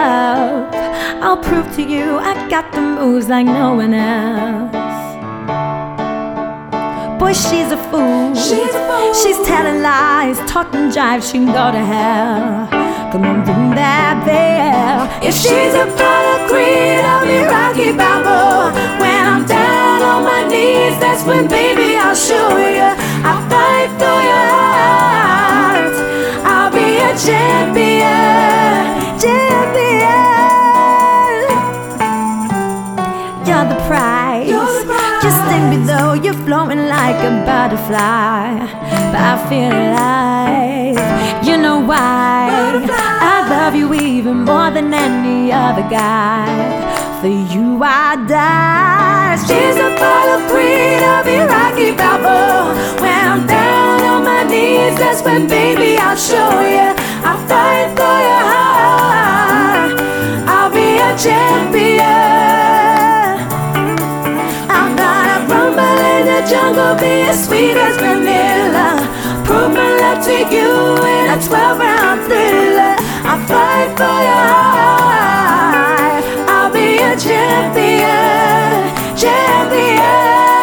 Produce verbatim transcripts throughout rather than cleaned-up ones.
love. I'll prove to you I got the moves like no one else. Boy, she's a fool. She's a fool. She's telling lies, talking jive. She can go to hell. Come on, ring that bell. If she's a part of greed, I'll be Rocky Balboa. When I'm down on my knees, that's when, baby, I'll show you. I'll fight for your heart. I'll be a champion, champion. You're the prize. You're the prize. You sting me though, you're floating like a butterfly. But I feel alive. You know why? Butterfly. I love you even more than any other guy. For you I die. She's a part of greed, I'll be Rocky Balboa. When I'm down on my knees, that's when, baby, I'll show you. I'll fight for your heart. I'll be a champion. I'm gonna rumble in the jungle, be as sweet as vanilla. Prove my love to you in a twelve round thriller. I'll fight for your heart. I'll be a champion, champion.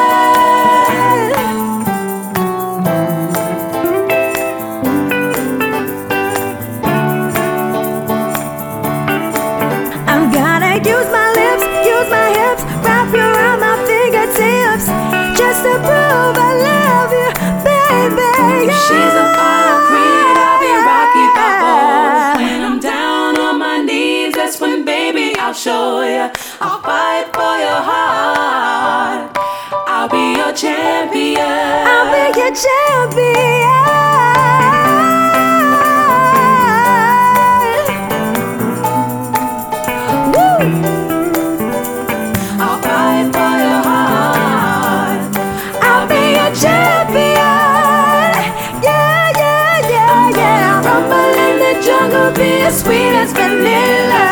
I'm gonna use my lips, use my hips, wrap you around my fingertips, just to prove I love you, baby. Yeah. She's a part of greed, I'll be Rocky Balboa. When I'm down on my knees, that's when, baby, I'll show you. I'll fight for your heart. I'll be your champion. I'll be your champion. Woo! I'll fight for your heart. I'll be your champion. Yeah, yeah, yeah, yeah. Rumble in the jungle, be as sweet as vanilla.